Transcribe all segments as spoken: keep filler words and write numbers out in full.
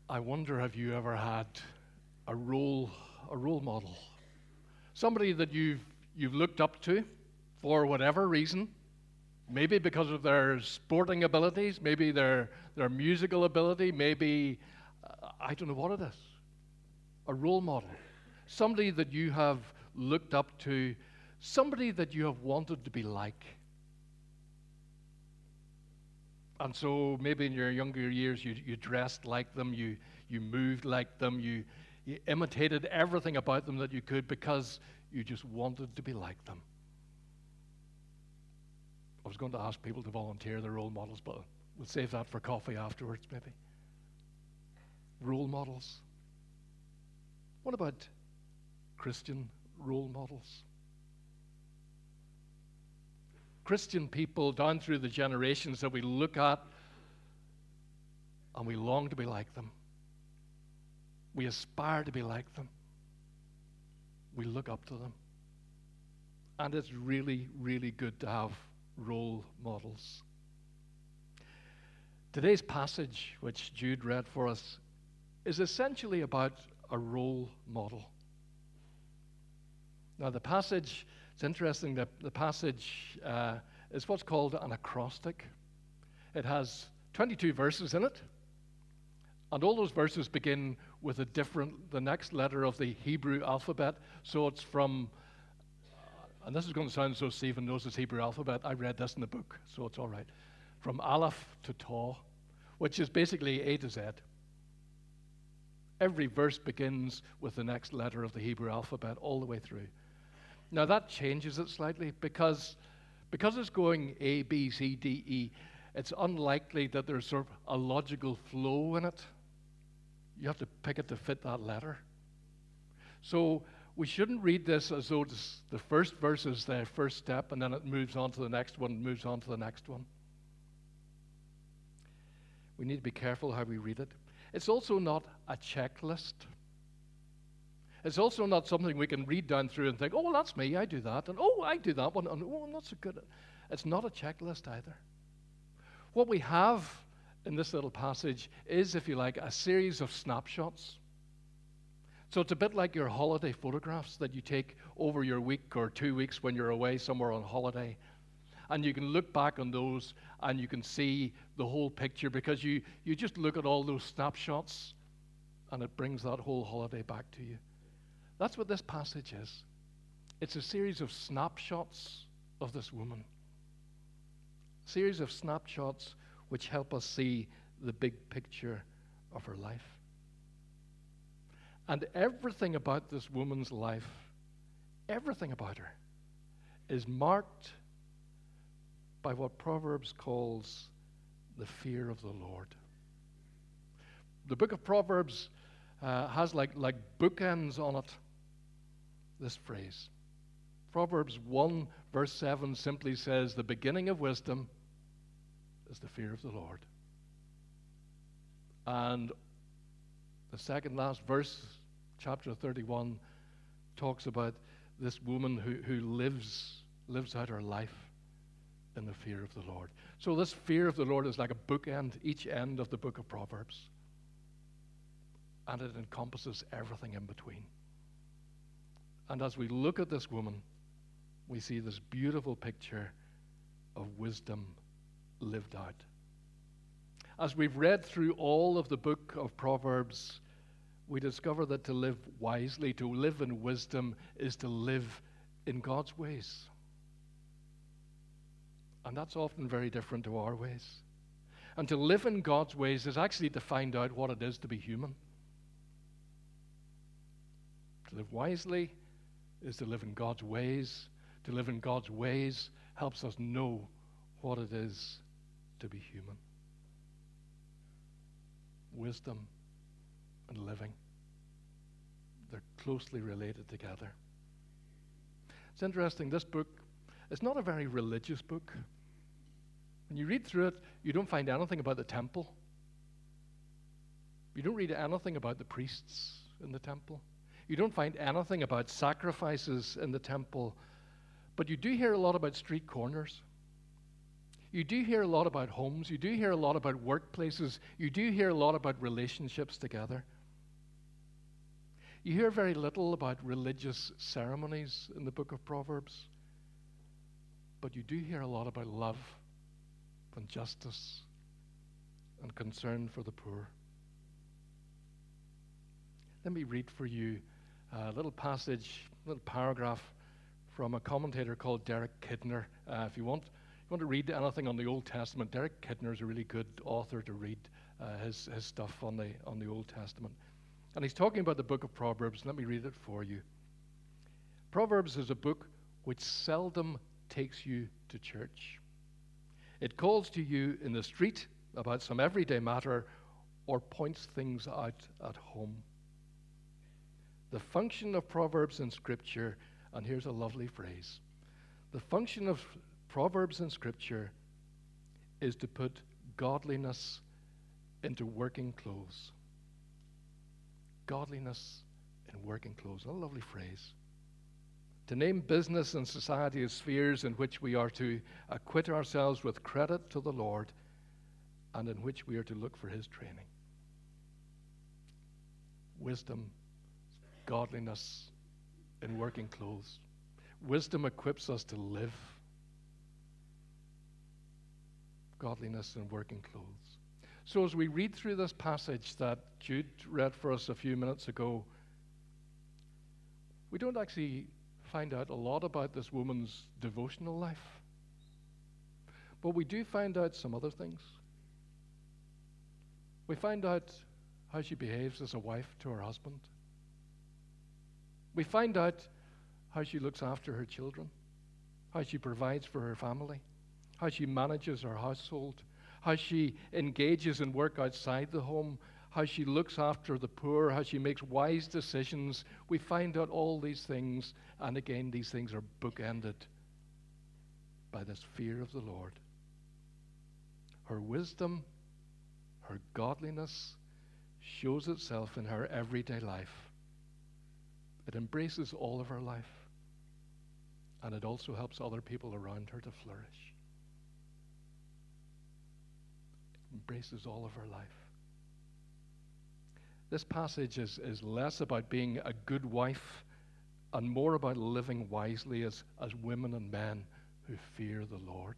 I wonder, have you ever had a role, a role model, somebody that you've you've looked up to for whatever reason, maybe because of their sporting abilities, maybe their their musical ability, maybe uh, I don't know what it is. A role model, somebody that you have looked up to, somebody that you have wanted to be like. And so maybe in your younger years, you, you dressed like them, you, you moved like them, you, you imitated everything about them that you could because you just wanted to be like them. I was going to ask people to volunteer their role models, but we'll save that for coffee afterwards, maybe. Role models. What about Christian role models? Christian people down through the generations that we look at and we long to be like them. We aspire to be like them. We look up to them. And it's really, really good to have role models. Today's passage, which Jude read for us, is essentially about a role model. Now, the passage, it's interesting that the passage uh, is what's called an acrostic. It has twenty-two verses in it, and all those verses begin with a different, the next letter of the Hebrew alphabet. So it's from, and this is going to sound so Stephen knows his Hebrew alphabet. I read this in the book, so it's all right. From Aleph to Taw, which is basically A to Z. Every verse begins with the next letter of the Hebrew alphabet all the way through. Now that changes it slightly because, because it's going A, B, C, D, E, it's unlikely that there's sort of a logical flow in it. You have to pick it to fit that letter. So we shouldn't read this as though this, the first verse is the first step and then it moves on to the next one, moves on to the next one. We need to be careful how we read it. It's also not a checklist. It's also not something we can read down through and think, oh, well, that's me, I do that, and oh, I do that one, and oh, I'm not so good at it. It's not a checklist either. What we have in this little passage is, if you like, a series of snapshots. So it's a bit like your holiday photographs that you take over your week or two weeks when you're away somewhere on holiday. And you can look back on those and you can see the whole picture because you, you just look at all those snapshots and it brings that whole holiday back to you. That's what this passage is. It's a series of snapshots of this woman. A series of snapshots which help us see the big picture of her life. And everything about this woman's life, everything about her, is marked by what Proverbs calls the fear of the Lord. The book of Proverbs uh, has like, like bookends on it, this phrase. Proverbs one verse seven simply says, the beginning of wisdom is the fear of the Lord. And the second last verse, chapter thirty-one, talks about this woman who, who lives, lives out her life in the fear of the Lord. So this fear of the Lord is like a bookend, each end of the book of Proverbs. And it encompasses everything in between. And as we look at this woman, we see this beautiful picture of wisdom lived out. As we've read through all of the book of Proverbs, we discover that to live wisely, to live in wisdom, is to live in God's ways. And that's often very different to our ways. And to live in God's ways is actually to find out what it is to be human. To live wisely is to live in God's ways. To live in God's ways helps us know what it is to be human. Wisdom and living, they're closely related together. It's interesting, this book is not a very religious book. When you read through it, you don't find anything about the temple. You don't read anything about the priests in the temple. You don't find anything about sacrifices in the temple. But you do hear a lot about street corners. You do hear a lot about homes. You do hear a lot about workplaces. You do hear a lot about relationships together. You hear very little about religious ceremonies in the book of Proverbs. But you do hear a lot about love and justice and concern for the poor. Let me read for you a little passage, a little paragraph from a commentator called Derek Kidner. Uh, if you want, you want to read anything on the Old Testament, Derek Kidner is a really good author to read uh, his, his stuff on the, on the Old Testament. And he's talking about the book of Proverbs. Let me read it for you. Proverbs is a book which seldom takes you to church. It calls to you in the street about some everyday matter or points things out at home. The function of Proverbs in Scripture, and here's a lovely phrase, the function of Proverbs in Scripture is to put godliness into working clothes. Godliness in working clothes. A lovely phrase. To name business and society as spheres in which we are to acquit ourselves with credit to the Lord and in which we are to look for His training. Wisdom, godliness in working clothes. Wisdom equips us to live. Godliness in working clothes. So as we read through this passage that Jude read for us a few minutes ago, we don't actually find out a lot about this woman's devotional life. But we do find out some other things. We find out how she behaves as a wife to her husband. We find out how she looks after her children, how she provides for her family, how she manages her household, how she engages in work outside the home, how she looks after the poor, how she makes wise decisions. We find out all these things, and again, these things are bookended by this fear of the Lord. Her wisdom, her godliness shows itself in her everyday life. It embraces all of her life, and it also helps other people around her to flourish. It embraces all of her life. This passage is, is less about being a good wife and more about living wisely as, as women and men who fear the Lord.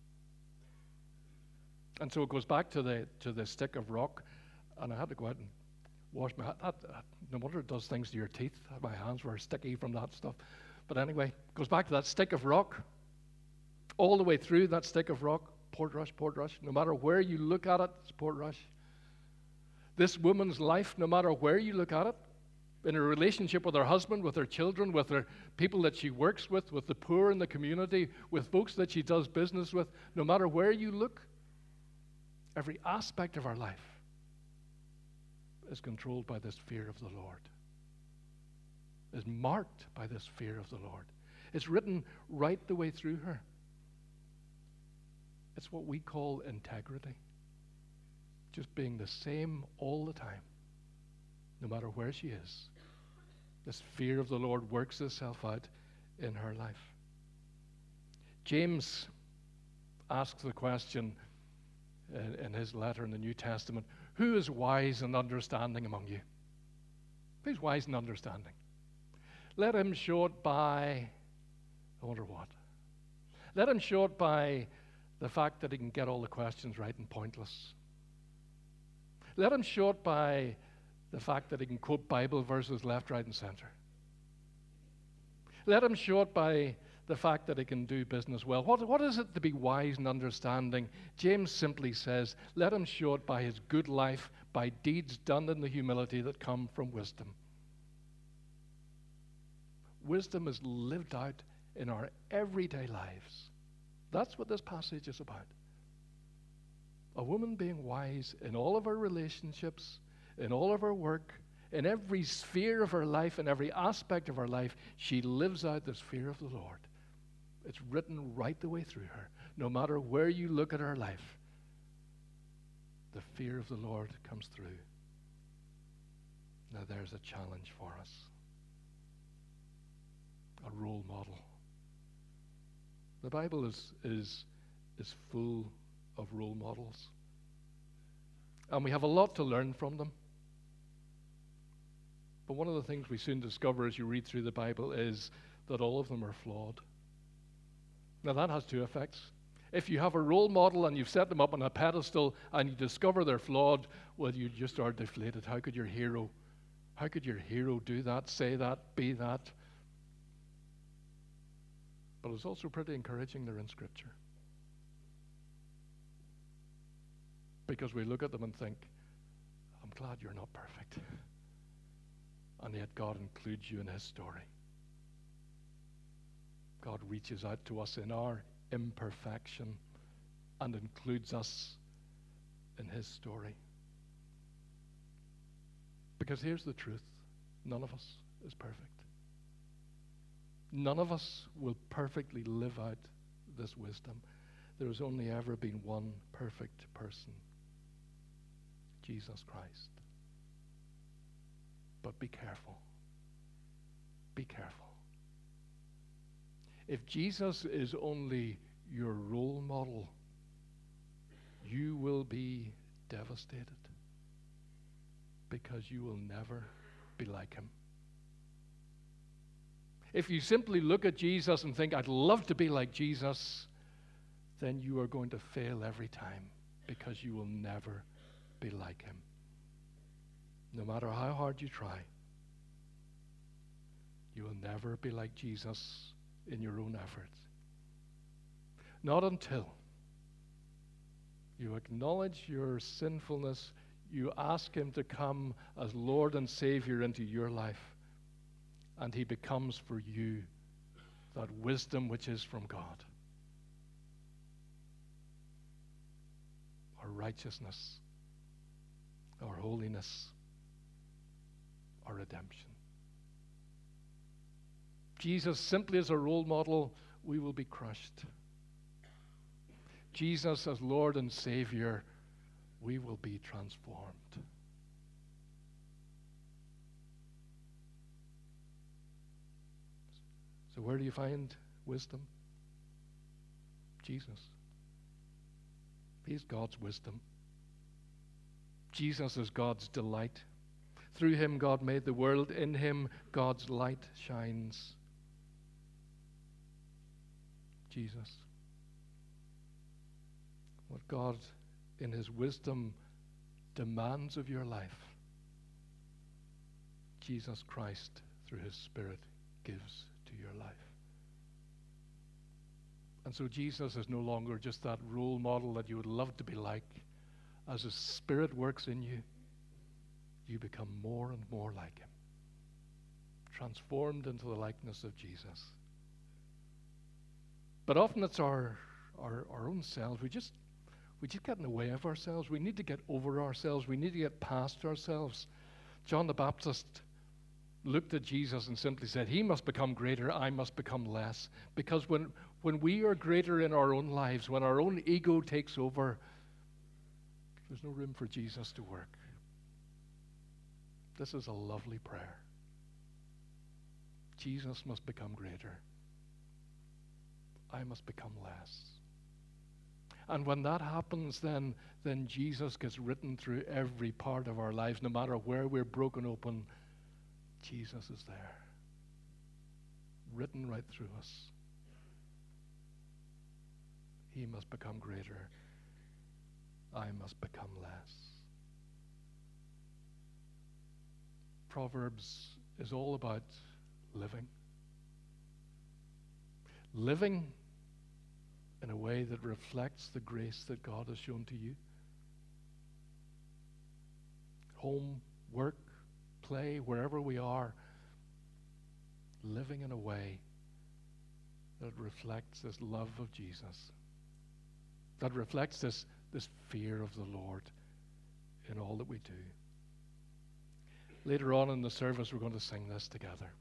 And so it goes back to the to the stick of rock, and I had to go out and wash my hands. No wonder it does things to your teeth. My hands were sticky from that stuff. But anyway, it goes back to that stick of rock. All the way through that stick of rock, Portrush, Portrush. No matter where you look at it, it's Portrush. This woman's life, no matter where you look at it, in her relationship with her husband, with her children, with her people that she works with, with the poor in the community, with folks that she does business with, no matter where you look, every aspect of our life is controlled by this fear of the Lord, is marked by this fear of the Lord. It's written right the way through her. It's what we call integrity. Just being the same all the time, no matter where she is. This fear of the Lord works itself out in her life. James asks the question in, in his letter in the New Testament, who is wise and understanding among you? Who's wise and understanding? Let him show it by, I wonder what. Let him show it by the fact that he can get all the questions right and pointless. Let him show it by the fact that he can quote Bible verses left, right, and center. Let him show it by the fact that he can do business well. What, what is it to be wise and understanding? James simply says, let him show it by his good life, by deeds done in the humility that come from wisdom. Wisdom is lived out in our everyday lives. That's what this passage is about. A woman being wise in all of her relationships, in all of her work, in every sphere of her life, in every aspect of her life, she lives out this fear of the Lord. It's written right the way through her. No matter where you look at her life, the fear of the Lord comes through. Now there's a challenge for us. A role model. The Bible is, is, is full of role models. And we have a lot to learn from them. But one of the things we soon discover as you read through the Bible is that all of them are flawed. Now that has two effects. If you have a role model and you've set them up on a pedestal and you discover they're flawed, well, you just are deflated. How could your hero, how could your hero do that, say that, be that? But it's also pretty encouraging they're in Scripture. Because we look at them and think, I'm glad you're not perfect. And yet God includes you in his story. God reaches out to us in our imperfection and includes us in his story. Because here's the truth. None of us is perfect. None of us will perfectly live out this wisdom. There has only ever been one perfect person, Jesus Christ. But be careful. Be careful. If Jesus is only your role model, you will be devastated because you will never be like him. If you simply look at Jesus and think, I'd love to be like Jesus, then you are going to fail every time because you will never be like him. No matter how hard you try, you will never be like Jesus in your own efforts. Not until you acknowledge your sinfulness, you ask him to come as Lord and Savior into your life, and he becomes for you that wisdom which is from God. Our righteousness, our holiness, our redemption. Jesus simply as a role model, we will be crushed. Jesus as Lord and Savior, we will be transformed. So where do you find wisdom? Jesus. He's God's wisdom. Jesus is God's delight. Through him God made the world. In him God's light shines. Jesus. What God in his wisdom demands of your life, Jesus Christ through his Spirit gives to your life. And so Jesus is no longer just that role model that you would love to be like. As his Spirit works in you, you become more and more like him, transformed into the likeness of Jesus. But often it's our, our, our own selves. We just, we just get in the way of ourselves. We need to get over ourselves. We need to get past ourselves. John the Baptist looked at Jesus and simply said, he must become greater, I must become less. Because when, when we are greater in our own lives, when our own ego takes over, there's no room for Jesus to work. This is a lovely prayer. Jesus must become greater. I must become less. And when that happens, then, then Jesus gets written through every part of our lives. No matter where we're broken open, Jesus is there, written right through us. He must become greater. I must become less. Proverbs is all about living. Living in a way that reflects the grace that God has shown to you. Home, work, play, wherever we are, living in a way that reflects this love of Jesus, that reflects this, this fear of the Lord in all that we do. Later on in the service, we're going to sing this together.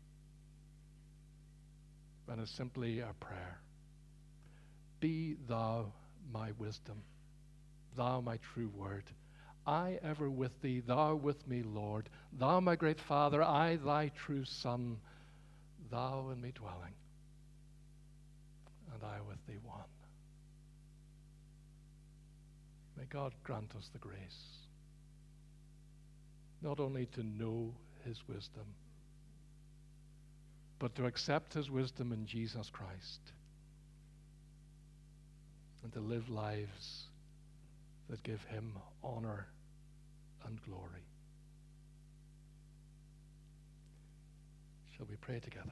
And it's simply a prayer. Be thou my wisdom, thou my true word. I ever with thee, thou with me, Lord. Thou my great Father, I thy true Son, thou in me dwelling, and I with thee one. May God grant us the grace not only to know his wisdom, but to accept his wisdom in Jesus Christ and to live lives that give him honor and glory. Shall we pray together?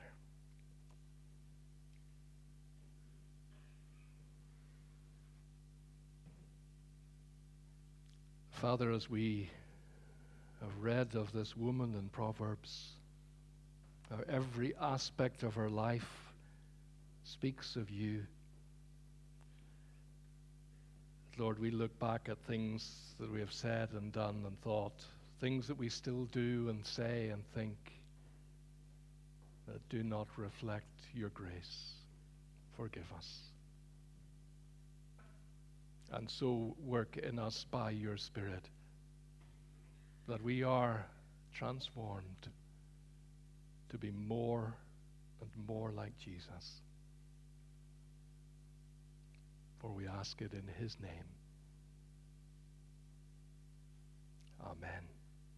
Father, as we have read of this woman in Proverbs, how every aspect of her life speaks of you, Lord, we look back at things that we have said and done and thought, things that we still do and say and think that do not reflect your grace. Forgive us. And so work in us by your Spirit, that we are transformed to be more and more like Jesus. For we ask it in his name. Amen.